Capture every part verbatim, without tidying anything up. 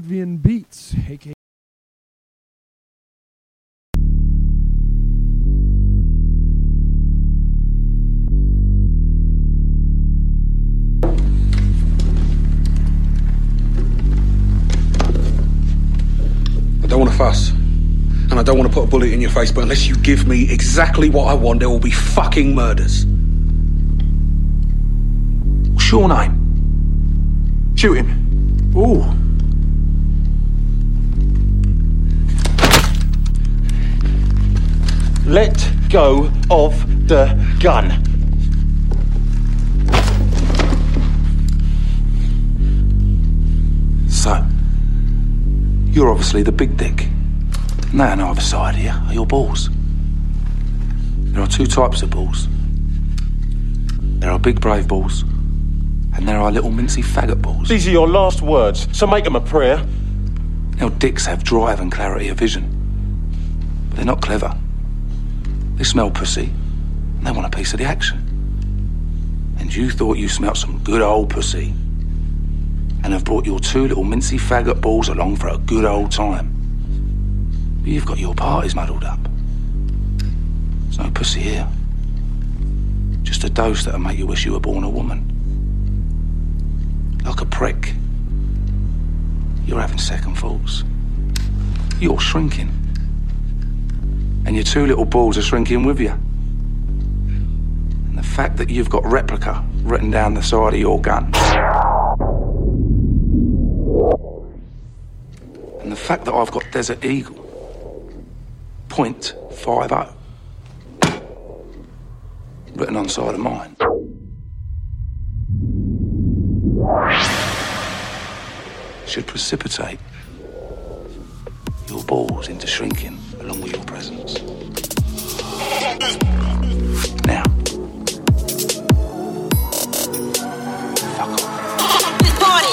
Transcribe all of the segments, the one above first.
Latvian Beats, aka I don't want to fuss, and I don't want to put a bullet in your face, but unless you give me exactly what I want, there will be fucking murders. What's your name? Shoot him. Ooh. Let go of the gun. So, you're obviously the big dick. Now, on either side here are your balls. There are two types of balls. There are big brave balls, and there are little mincy faggot balls. These are your last words, so make them a prayer. Now, dicks have drive and clarity of vision, but they're not clever. They smell pussy, and they want a piece of the action. And you thought you smelt some good old pussy, and have brought your two little mincy faggot balls along for a good old time. But you've got your parties muddled up. There's no pussy here. Just a dose that'll make you wish you were born a woman. Like a prick. You're having second thoughts. You're shrinking. And your two little balls are shrinking with you. And the fact that you've got replica written down the side of your gun. And the fact that I've got Desert Eagle, point five oh, written on side of mine. Should precipitate your balls into shrinking along with your presence. Now, fuck off. This party.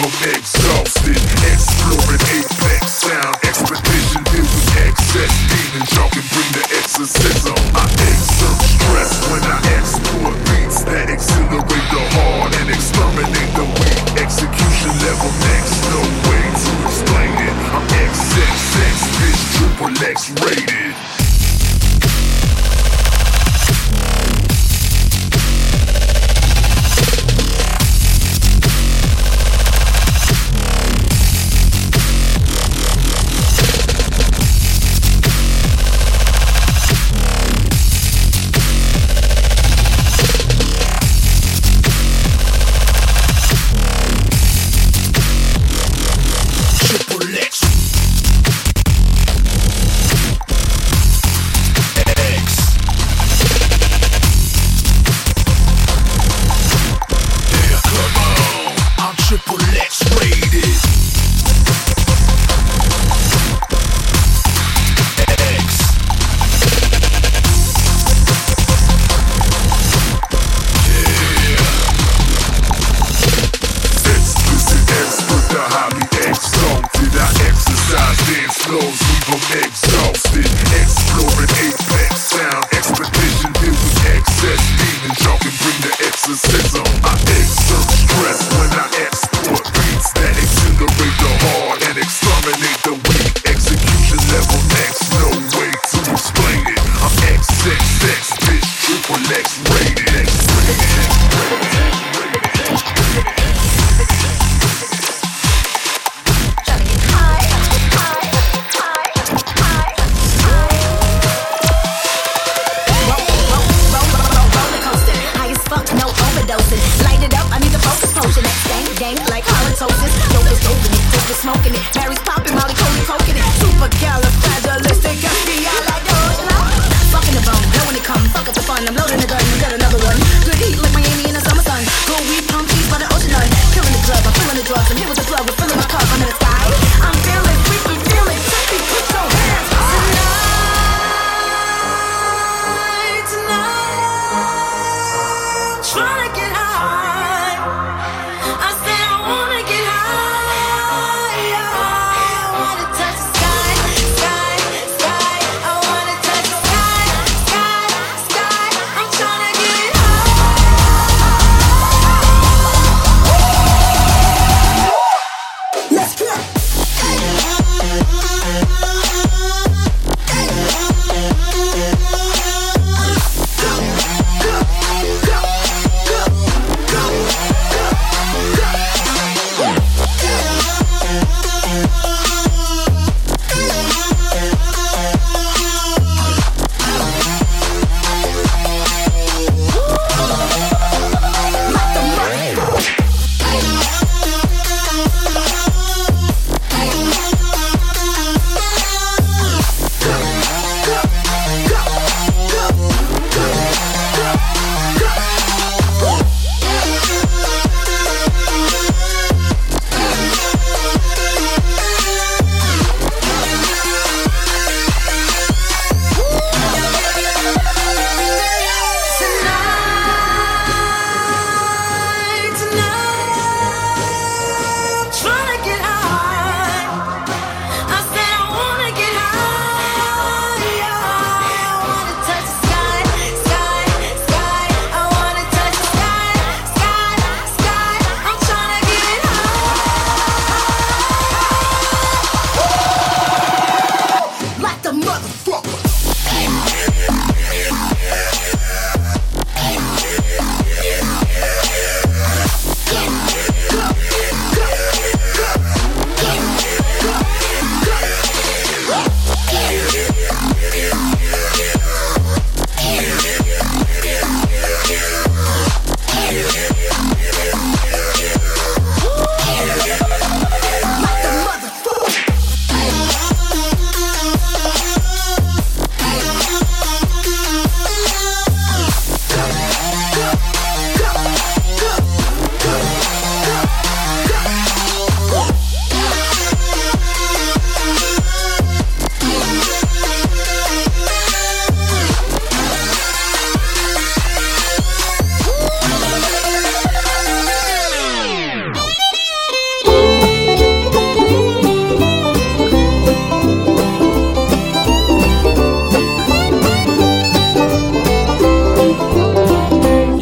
them exhausted. Exploring apex sound, expedition filled with excess demons. Y'all can bring the exorcism. I exert stress when I export beats that exhilarate the heart and exterminate the weak. Execution level next, no way to explain it. I'm X X X, bitch, triple X rated. Woo!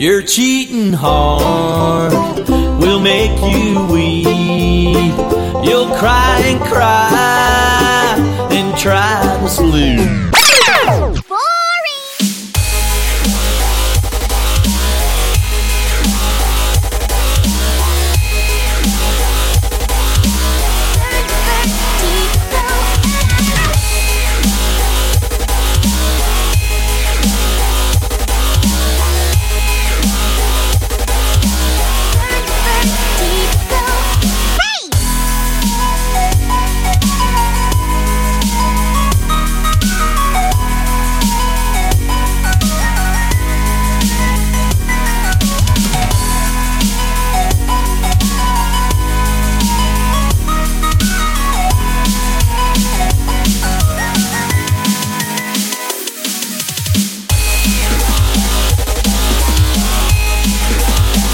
Your cheating heart will make you weep. You'll cry and cry and try to sleep.